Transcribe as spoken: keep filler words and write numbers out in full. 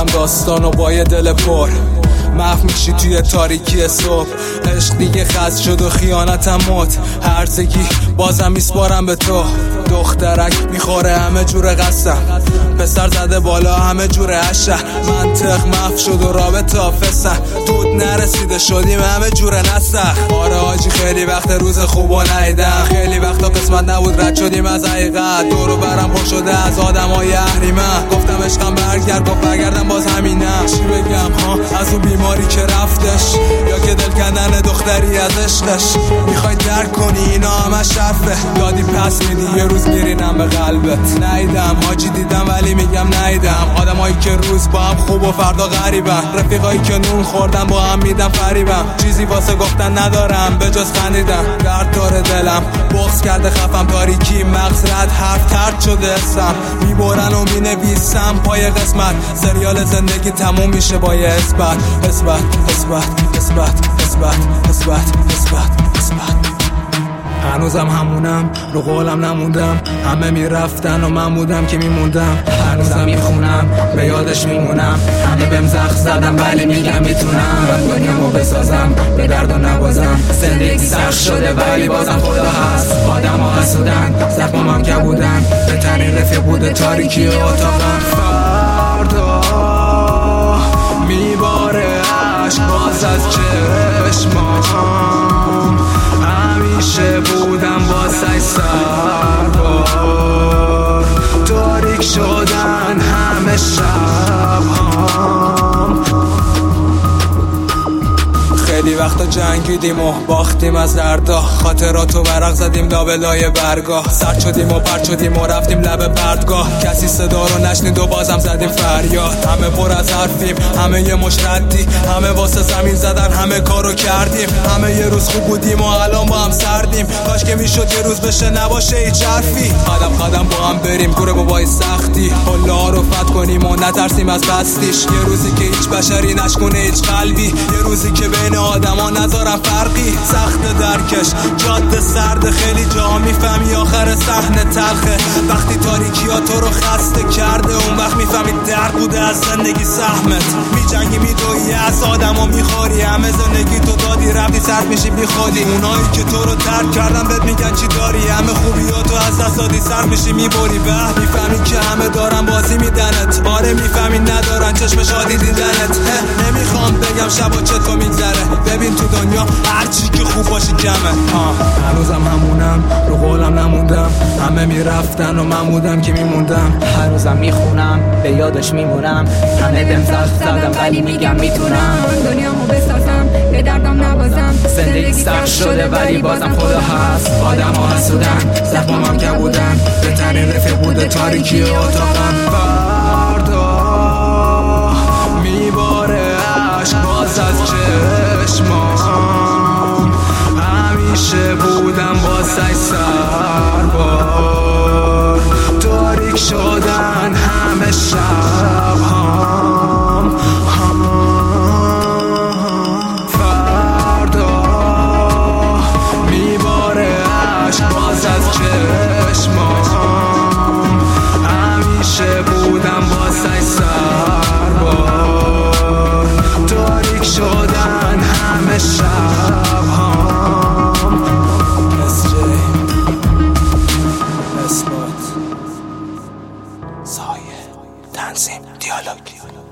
داستان و با یه دل پر محو میشی توی تاریکی صبح. عشق دیگه خست شد و خیانتم موت، هرزگی بازم میسپارم به تو. دخترک میخوره همه جور قسم، پسر زده بالا همه جور عشق. منطق محو شد و رابطه فسن، دود نرسیده شدیم همه جور نسخ. آره آجی خیلی وقت روز خوبو ندیدم، خیلی وقتا قسمت نبود رد شدیم از حقیقت. دورو برم پر شده از آدم های اهریمن، گفتم عشقم برگرد گفت برگردم باز همینم. چی بگم ها از اون بیماری که رفتش، یا که دل کندن دختری از عشقش. میخوای درک کنی اینا همه شرفه، یادی پس میدی یه روز میرینم به قلبت. نیدم حاجی دیدم ولی میگم نیدم، آدمایی که روز با هم خوب و فردا غریبن، رفیقایی که نون خوردن با هم میدم فریبم. چیزی واسه گفتن ندارم به جز خندیدم، درد داره دلم بغض کرده خفم، تاریکی مغز رد حرف ترد شده اسم. میبرن و مینویسم پای قسمت، سریال زندگی تموم میشه با یه اثبات. اثبات اثبات اثبات اثبات اثبات اثبات اثبات. هنوزم همونم رو قولم نموندم، همه میرفتن و من بودم که میموندم. هنوزم میخونم به یادش میمونم، همه بهم زخم زدم ولی میگم میتونم دنیامو بسازم به درد و نبازم. زندگی سخت شده ولی بازم خدا هست، آدم ها حسودن زخمم هم که بودن، بهترین رفیق بوده تاریکی اتاقم. فردا میباره عشق باز از چشمام، همیشه بودم واسه سربار، تاریک شدن همه شب‌هام. خیلی وقتا جنگیدیم و باختیم از دردا، خاطراتو ورق زدیم لابلای برگاه. سرد شدیم و پرد شدیم و رفتیم لب بردگاه، کسی صدا رو نشنید و بازم زدیم فریاد. همه پر از حرفیم، همه یه مش ردی، همه واسه زمین زدن همه کارو کردیم. همه یه روز خوب بودیم و الان با هم سردیم، کاش که میشد یه روز بشه نباشه هیچ حرفی. قدم قدم با هم بریم کوره بابای سختی، حالا ها رو فتح کنیم و نترسیم از بستیش. یه روزی که هیچ بشری نشکنه هیچ قلبی، یه روزی که بین آدم ها نذارم فرقی. سخت درکش جاده سرد، خیلی جاها میفهمی آخر صحنه تلخه. وقتی تاریکی ها تو رو خسته کرده، اون وقت میفهمی درد بوده از زندگی سهمت. میجنگی میدوی از آدم ها میخوری، همه زندگی تو دادی رفتی سرد میشی بی خودی. اونایی که تو رو ترک کردن بهت میگن چی داری، همه خوبی ها تو از دست دادی سر میشی میبری. به میفهمی که همه دارن بازی میدنت، آره میفهمی ندارن چشم شادی دیدنت. نمیخوام بگم شبا چطور میگذره، ببین تو دنیا هرچی که خوب باشی کمه. هنوزم همونم رو قولم نموندم، همه میرفتن و من بودم که میموندم. هنوزم میخونم به یادش میمونم، همه بهم زخم زدم ولی میگم میتونم دنیامو بسازم به دردم نبازم. زندگی سخت شده ولی بازم خدا هست، آدم ها حسودن زخمم هم که بودن، بهترین رفیق بوده تاریکی اتاقم. فردا میباره عشق باز از چشمام، همیشه بودم واسه سربار، تاریک شدن همه شب‌هام. فردا میباره عشق باز از چشمام، همیشه بودم واسه سربار، تاریک شدن همه شب‌هام. اس جی اثبات سایه تنظیم دیالوگ.